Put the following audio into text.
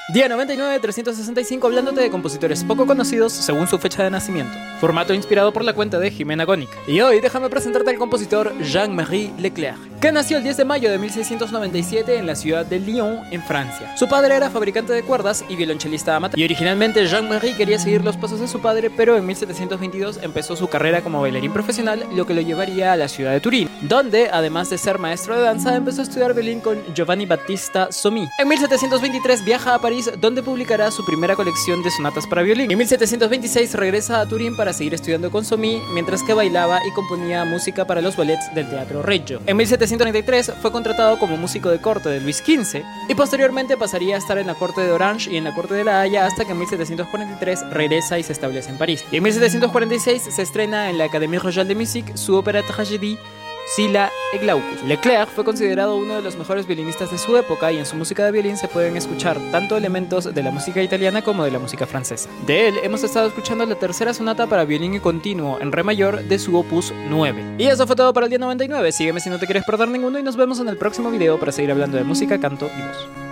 Día 99 de 365 hablándote de compositores poco conocidos según su fecha de nacimiento. Formato inspirado por la cuenta de Jimena Gónica. Y hoy déjame presentarte al compositor Jean-Marie Leclerc, que nació el 10 de mayo de 1697 en la ciudad de Lyon, en Francia. Su padre era fabricante de cuerdas y violonchelista amateur. Y originalmente Jean-Marie quería seguir los pasos de su padre, pero en 1722 empezó su carrera como bailarín profesional, lo que lo llevaría a la ciudad de Turín, donde, además de ser maestro de danza, empezó a estudiar violín con Giovanni Battista Sommi. En 1723 viaja a París, donde publicará su primera colección de sonatas para violín. En 1726 regresa a Turín para seguir estudiando con Sommi, mientras que bailaba y componía música para los ballets del Teatro Reggio. En 1733 fue contratado como músico de corte de Luis XV y posteriormente pasaría a estar en la corte de Orange y en la corte de La Haya hasta que en 1743 regresa y se establece en París. Y en 1746 se estrena en la Académie Royale de Musique su ópera tragédie Scylla et Glaucus. Leclerc fue considerado uno de los mejores violinistas de su época y en su música de violín se pueden escuchar tanto elementos de la música italiana como de la música francesa. De él hemos estado escuchando la tercera sonata para violín y continuo en re mayor de su opus 9. Y eso fue todo para el día 99. Sígueme si no te quieres perder ninguno y nos vemos en el próximo video para seguir hablando de música, canto y voz.